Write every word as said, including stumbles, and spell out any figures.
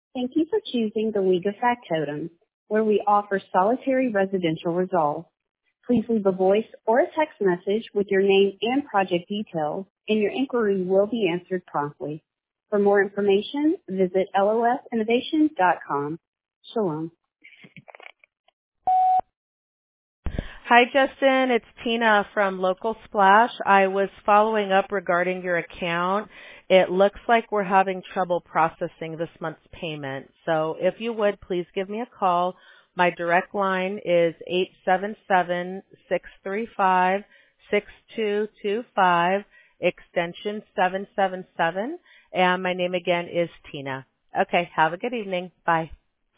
Thank you for choosing the League of Factotums, where we offer solitary residential resolve. Please leave a voice or a text message with your name and project details, and your inquiry will be answered promptly. For more information, visit L O S innovation dot com. Shalom. Hi, Justin. It's Tina from Local Splash. I was following up regarding your account. It looks like we're having trouble processing this month's payment. So if you would, please give me a call. My direct line is eight seven seven, six three five, six two two five, extension seven seven seven, and my name again is Tina. Okay, have a good evening. Bye.